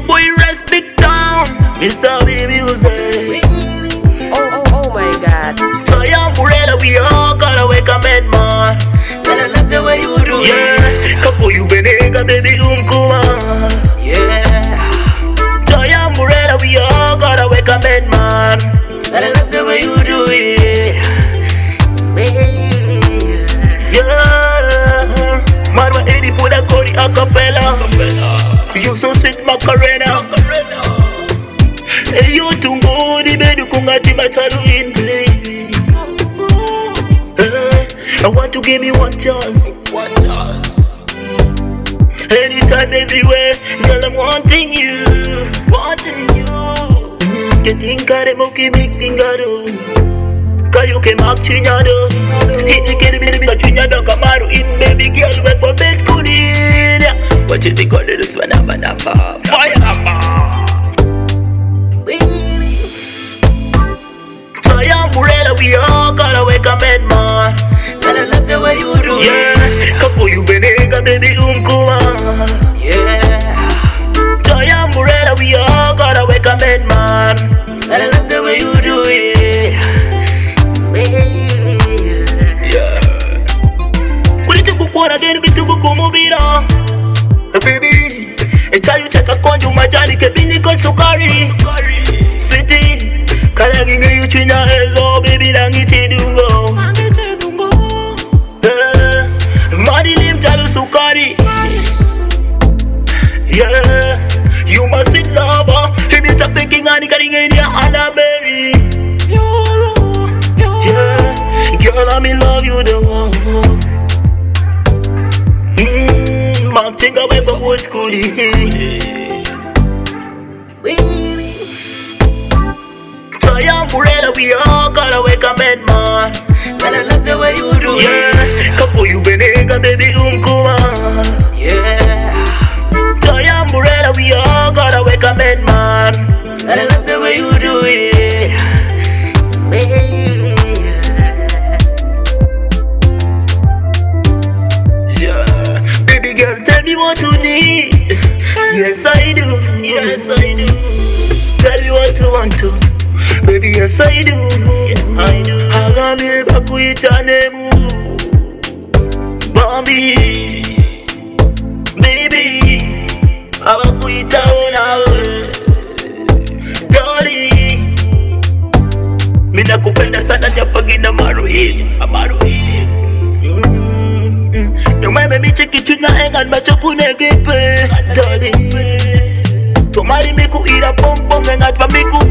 boy rest big town. Mr. Baby music. Oh my God. So young Murela, we all gotta wake up and man. Girl, I love the way you do it. Yeah, kako you benega baby umkuma. Yeah. So young Murela, we all gotta wake up and man. Girl, I love the way you do it. Yeah. Man, what Eddie put a Cody a cappella. You so sweet Macarena. Hey, you too good, baby, kungati machalu in play. I want to give me one chance. Anytime, everywhere, girl, I'm wanting you. Getting kare moki mikingado. Kayo ke mak chinyado. Hit the kid baby ka chinyado kamaru in baby girl we for bed kunin. What you think of this one number? Fire number. So young Murela, we all gotta wake up and man. Girl, I love the way you do it. Yeah, kako you benega baby umkuma. Yeah. So young Murela, we all gotta wake up and man. Girl, I love the way you do it. Yeah. Kulite kukwana geni vitu kukumubira. Baby, echa you check a konju majani kebini kon sukari. City, kala ginge you china ezo baby nangi chidungo. Madi lim jalu sukari. Yeah, you must sit lover. He be top thinking ani karinge dia anaberi. Yeah, girl, I'm in love you the one. Mark think away from old school. So young Murela, we all gotta wake up and man. Girl, I love the way you do it. Yeah, kako you benega baby umkuma. Yeah. So young Murela, we all gotta wake up and man. Girl, I love the way you do it. Yeah, baby girl, tell me what you need. Yes I do, yes I do. Tell me what you want to. Baby, yes I do, I do. Agami bakuita nemu, Bambi, baby, abakuita unawe, Dolly. Mina kupenda sana nyapagina maruin, amaruin. No meme mi chikichuna engan machopune gepe, Dolly. Tomari miku ira pom pom engat pa miku